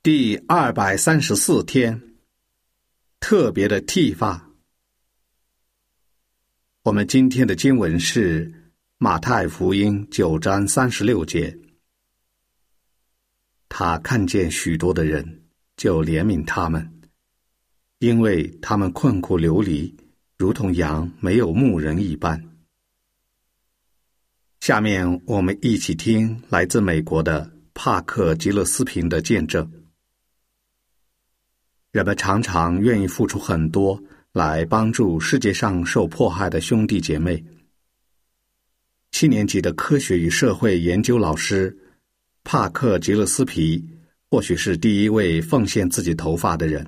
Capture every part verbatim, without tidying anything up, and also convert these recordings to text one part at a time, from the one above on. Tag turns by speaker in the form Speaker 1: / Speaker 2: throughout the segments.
Speaker 1: 第二百三十四天，特别的剃发。我们今天的经文是马太福音九章三十六节。他看见许多的人，就怜悯他们，因为他们困苦流离，如同羊没有牧人一般。下面我们一起听来自美国的帕克·吉勒斯平的见证。人们常常愿意付出很多来帮助世界上受迫害的兄弟姐妹。七年级的科学与社会研究老师帕克·吉勒斯皮或许是第一位奉献自己头发的人。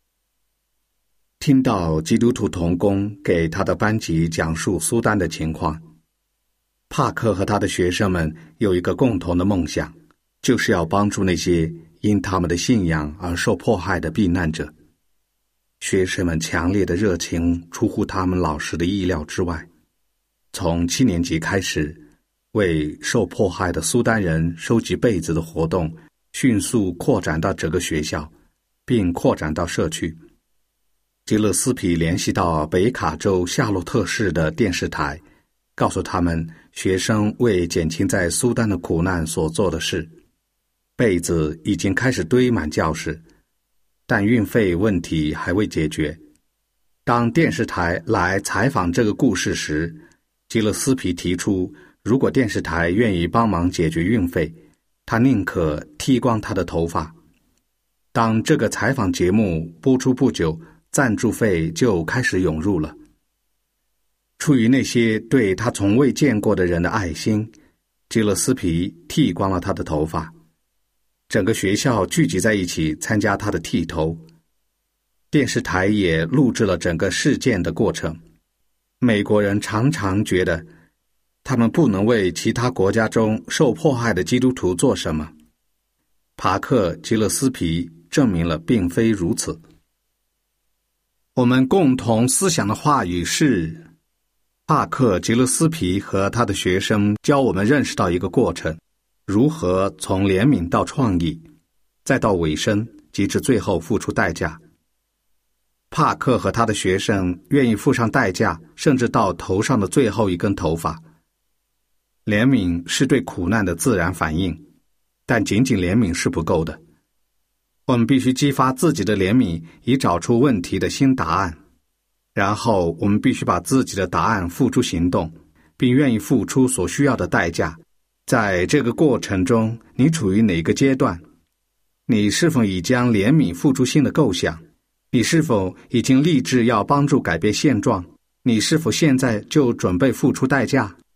Speaker 1: 听到基督徒同工给他的班级讲述苏丹的情况，帕克和他的学生们有一个共同的梦想，就是要帮助那些因他们的信仰而受迫害的避难者。学生们强烈的热情出乎他们老师的意料之外。从七年级开始，为受迫害的苏丹人收集被子的活动迅速扩展到整个学校，并扩展到社区。吉勒斯皮联系到北卡州夏洛特市的电视台，告诉他们学生为减轻在苏丹的苦难所做的事。被子已经开始堆满教室，但运费问题还未解决。当电视台来采访这个故事时，吉勒斯皮提出，如果电视台愿意帮忙解决运费，他宁可剃光他的头发。当这个采访节目播出不久，赞助费就开始涌入了。出于那些对他从未见过的人的爱心，吉勒斯皮剃光了他的头发。整个学校聚集在一起参加他的剃头，电视台也录制了整个事件的过程。美国人常常觉得他们不能为其他国家中受迫害的基督徒做什么。帕克·吉勒斯皮证明了并非如此。我们共同思想的话语是，帕克·吉勒斯皮和他的学生教我们认识到一个过程，如何从怜悯到创意，再到尾声，及至最后付出代价。帕克和他的学生愿意付上代价，甚至到头上的最后一根头发。怜悯是对苦难的自然反应，但仅仅怜悯是不够的。我们必须激发自己的怜悯，以找出问题的新答案。然后我们必须把自己的答案付诸行动，并愿意付出所需要的代价。在这个过程中，你处于哪个阶段？你是否已将怜悯付诸新的构想？你是否已经立志要帮助改变现状？你是否现在就准备付出代价？